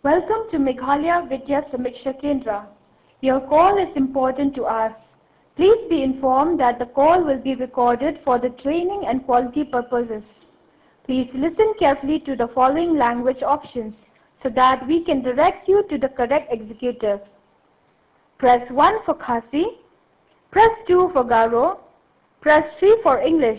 Welcome to Meghalaya Vidya Samiksha Kendra. Your call is important to us. Please be informed that the call will be recorded for the training and quality purposes. Please listen carefully to the following language options so that we can direct you to the correct executive. Press 1 for Khasi, press 2 for Garo, press 3 for English.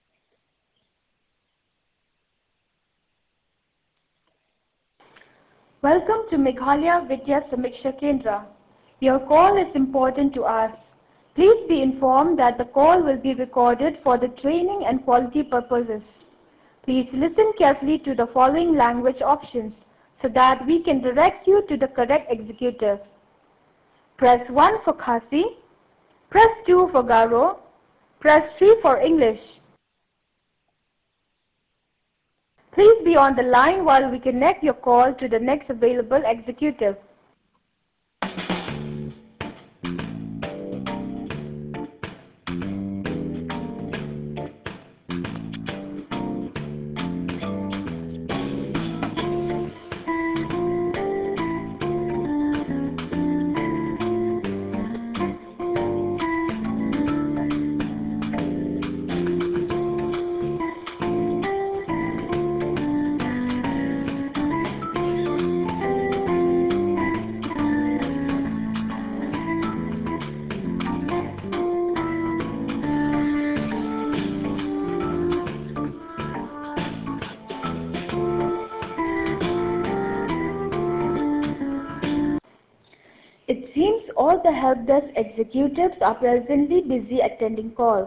Welcome to Meghalaya Vidya Samiksha Kendra. Your call is important to us. Please be informed that the call will be recorded for the training and quality purposes. Please listen carefully to the following language options so that we can direct you to the correct executive. Press 1 for Khasi, press 2 for Garo, press 3 for English. Please be on the line while we connect your call to the next available executive. It seems all the help desk executives are presently busy attending calls.